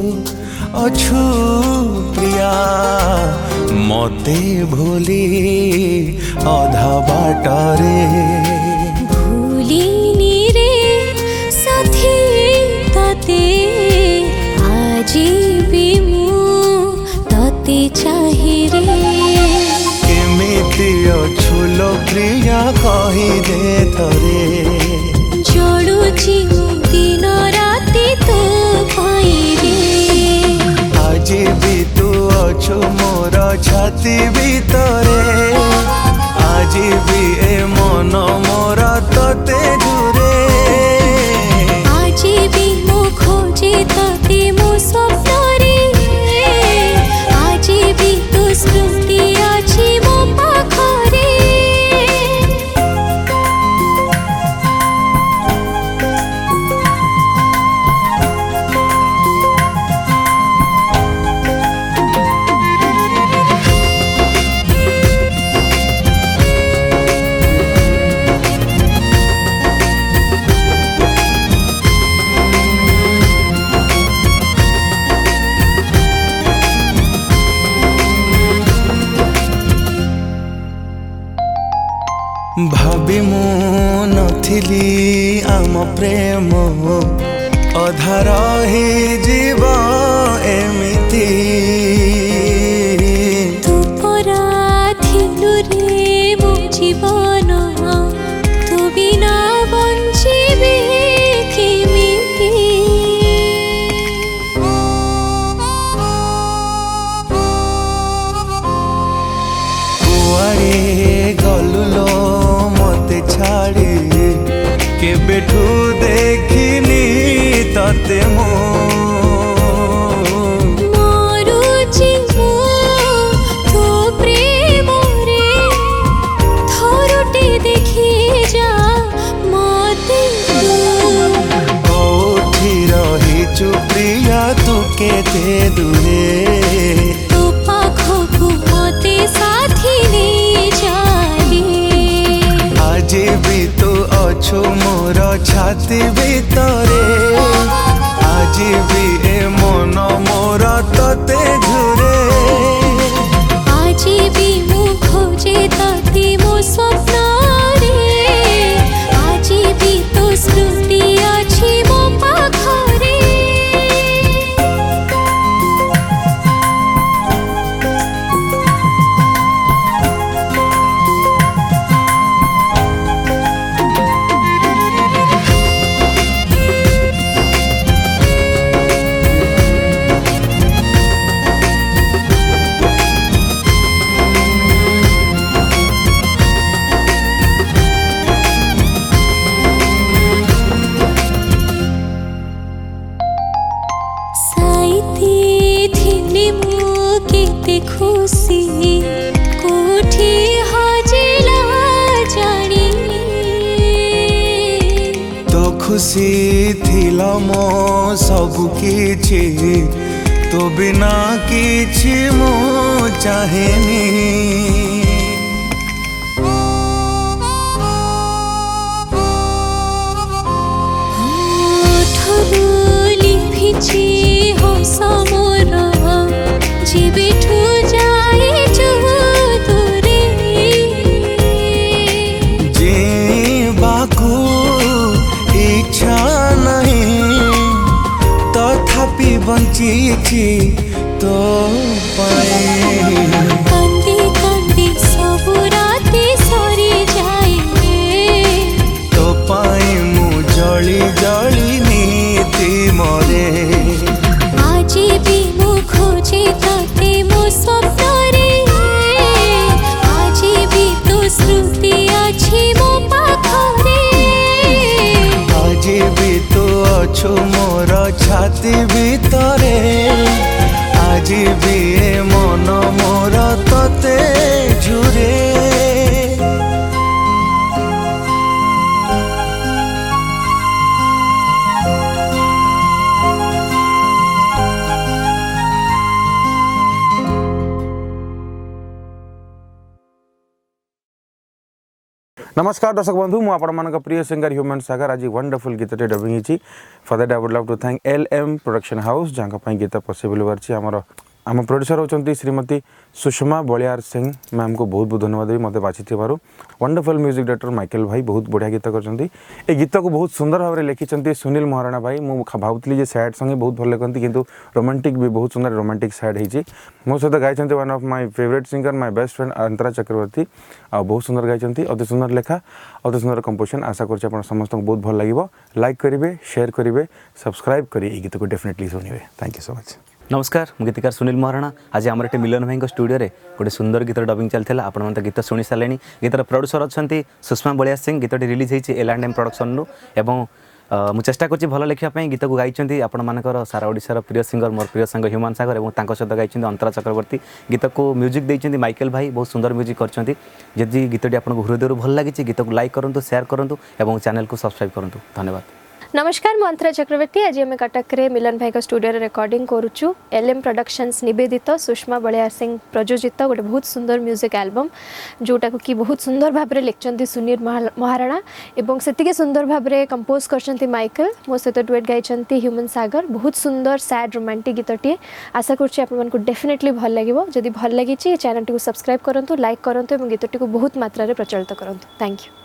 अछु प्रिया मते भूली अधा बाटरे भूलिनी रे साथी तते आजी भी मु तते चाहि रे केमिति अछु लो प्रिया कहि दे थरे जोड़ुची दिन राति तो पाई रे आज भी तू अछु मोर छाती भीतरे आज भी ए मन मोर तते जुरे आज भी मो खोजे तते मो स्वप्नरे आज भी तो स्मृति अछि मो पाखरे भाभी मु नथिली आम प्रेम अधा रही जीव एमिति तू परा थिलु रे मो जीवन तू बिना बंचिबे केमिति कुआरे गलुलो मते छाड़ी केबेठू देखिनी तते मो मरुची मु तो प्रेम रे थरुटे देखि जा मते कोठी रही चुप्रिया तू केते दूरे तो पाखकु मते साथी ने जाले आज भी तू अछु मोर छाती भीतरे आज भी ए मन मोर तते झुरे आज भी मु खोजे तते मो स्वप्न रे आज भी तो स्मृति अछि मो पाखरे खुशी कोठी हजिला जानी तो खुशी थिला मो सब किछि तो बिना किछि मो चाहेनी ठरुली फिची हो समोर जीविठू जाए जो दूरे जीवाकू इच्छा नहीं तथापि बंचिछि तो पाए कांदी कांदी सब राति सरी जाए तो पाए मु जली जली नीति मरे आज भी मु खोजे तते मो स्वप्न रे आज भी तो स्मृति अछि मो पाखरे आज भी तू अछु मोर छाती भीतरे आज भी ए मन मोर तते झुरे नमस्कार दर्शक बंधु मु आपण प्रिय सिंगर ह्यूमन सागर आज वंडरफुल गीतटे डबिंग होती for that I would love to thank LM production house जहाँ गीत पॉसिबल होकर आम प्रोड्यूसर होती श्रीमती सुषमा बलियार सिंह मैम को बहुत बहुत धन्यवाद देवी मत बाछी वंडरफुल म्यूजिक डायरेक्टर माइकल भाई बहुत बढ़िया गीत कर गीत को बहुत सुंदर भाव में लिखिं सुनील महाराणा भाई मुझे भावुली सैड सॉन्ग बहुत भल लिखती किंतु रोमांटिक भी बहुत सुंदर रोमांटिक सैड होती मो सहित गाई one of my favourite singer my best friend Antara Chakraborty आ बहुत सुंदर गाई अति सुंदर लेखा अति सुंदर कंपोजिशन आशा कर समस्त को बहुत भल लगे लाइक करेंगे शेयर करेंगे सब्सक्राइब करेंगे गीत को डेफिनेटली सुनिए थैंक यू सो मच। नमस्कार मु गीतकार सुनील महाराणा आज आम ये मिलन भाई स्टूडियो रे गोटे सुंदर गीत डबिंग चलता आपण गीत शुणी सारे गीतर प्रोड्यूसर अच्छा सुषमा बलिया सिंह गीत रिलीज होती L&M प्रोडक्शन रु एवं मु चेष्टा कर भल लिखापी गीत को गाई आपण मानकर सारा ओडिशार प्रिय सिंगर मोर प्रिय संग ह्यूमन सागर और सहित गाई अंतरा चक्रवर्ती गीत को म्यूजिक देते माइकल भाई बहुत सुंदर म्यूजिक करदी गीतटी आपको हृदय भल लगी गीत को लाइक करूँ शेयर करूँ और चैनल को सब्सक्राइब करूँ धन्यवाद। नमस्कार मु अंतरा चक्रवर्ती आज आम कटक रे मिलन भाई स्टूडियो रे रिकॉर्डिंग करुचु LM प्रोडक्शंस निवेदित सुषमा बलियार सिंह प्रयोजित गोटे बहुत सुंदर म्यूजिक एल्बम जोटा को कि बहुत सुंदर भाव में लिखिं सुनील महाराणा एवं से सुंदर भाव में कंपोज कर माइकल मो सहित डुएट गाई ह्यूमन सागर बहुत सुंदर सैड रोमांटिक गीतटे आशा कर डेफिनेटली भल लगे जदि भल लगी चैनल टी सब्सक्राइब करूँ लाइक करूँ और गीतटी को बहुत मात्रा प्रचलित करूँ थैंक यू।